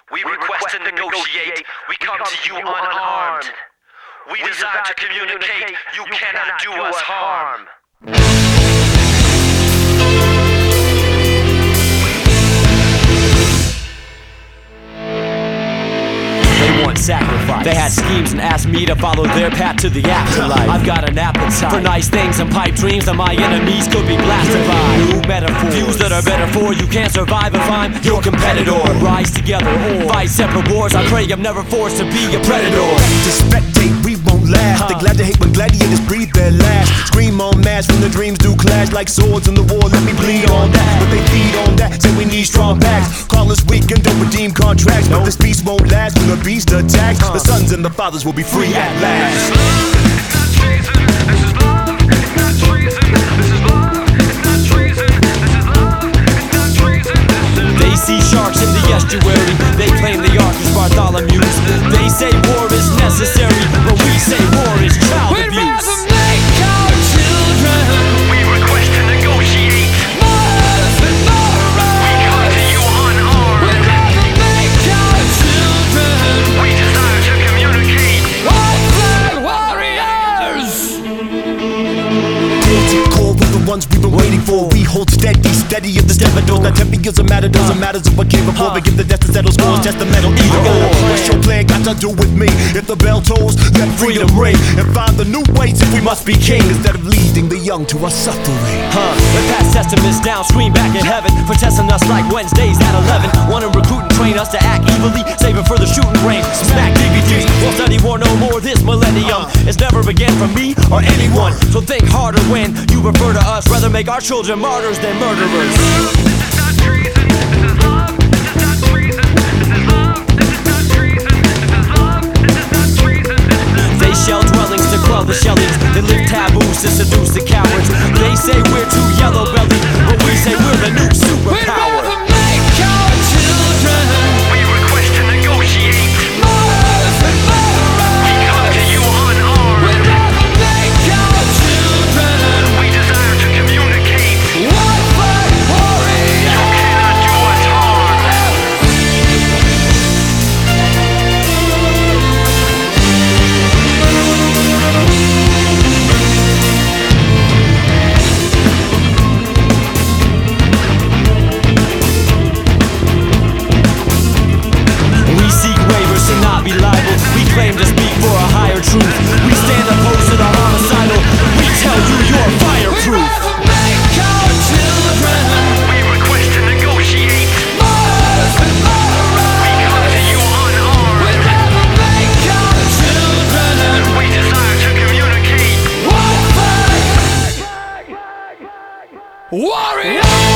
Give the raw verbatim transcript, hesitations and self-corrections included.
We request to negotiate. We come to you unarmed. We desire to communicate. You cannot do us harm. They want sacrifice. They had schemes and asked me to follow their path to the afterlife. I've got an appetite for nice things and pipe dreams that my enemies could be blasted by. New metaphors, views that are better for you. Can't survive if I'm your competitor. Rise together or fight separate wars. I pray I'm never forced to be a predator. To spectate, we won't last. Huh. They glad to hate when gladiators breathe their last. Scream on mass when the dreams do clash like swords in the war. Let me bleed on that, but they feed on that. Say we need strong backs. Call us weak and don't redeem contracts. But this peace won't last when the beast attacks. The sons and the fathers will be free at last. This is love, it's not treason. This is love, it's not treason. This is love, it's not treason. This is love, it's not treason. This is They see sharks in the estuary. They claim the ark is Bartholomew's. They say war is necessary, but we say war is child We'd abuse. rather make our children We request to negotiate. more than more We come to you unarmed. We'd rather make our children We desire to communicate. all-flag warriors. Guilty call with the ones we've been waiting for. We hold steady, steady at the stevedores. Not ten figures a matter, doesn't matter of what came before. They give the death to settle scores, test the metal either or. What's your plan got to do with me? If the bell tolls, let freedom ring. And find the new ways if we must be king. Instead of leading the young to our suffering. Huh, they pass testaments down, scream back in heaven for testing us like Wednesdays at eleven. Wanna recruit and train us to act evilly, saving for the shooting range. Smack D V Ds, we'll study war no more this millennium. It's never began for me or anyone. So think harder when you refer to us. Rather make our children martyrs than murderers. This is not treason. This is love. This is not treason. This is love. This is not treason. This is love. This is not treason. They shell dwellings to quell the shellings. They live taboos to seduce the cowards. They say we're too yellow belly, but we say we're the new We'd superpower. rather make our children We request to negotiate. more than We come to you unarmed. We'd rather make our children We desire to communicate. all-flag warriors. You cannot do us harm. We seek waivers to not be liable. We claim to speak for a higher truth. We stand opposed to the homicidal. We tell you you're We'd fireproof. rather make our children We request to negotiate. more than We come to you unarmed. We'd rather make our children We desire to communicate. all-flag warriors.